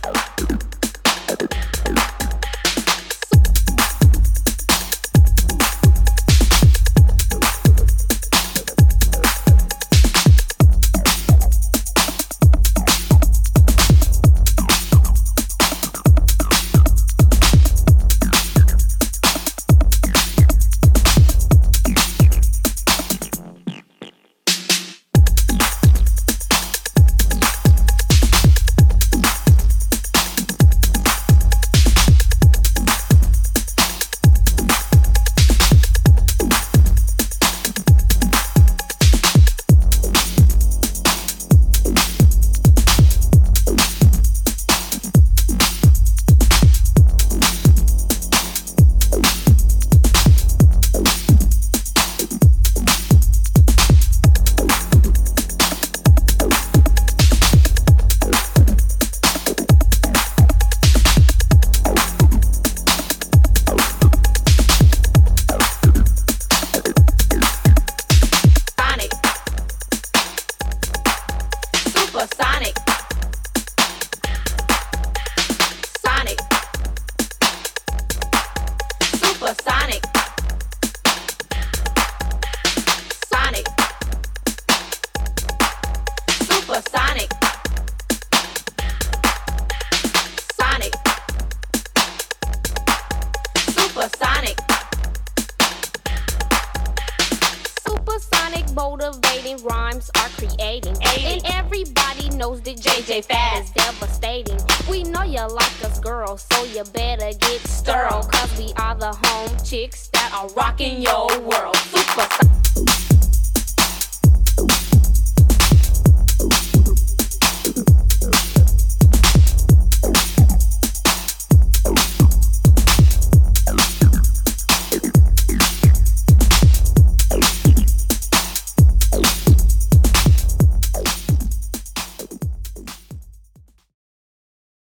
motivating rhymes are creating. And everybody knows that JJ Fad is devastating. We know you like us, girls, so you better get sterile. Cause we are the home chicks that are rocking your world. Super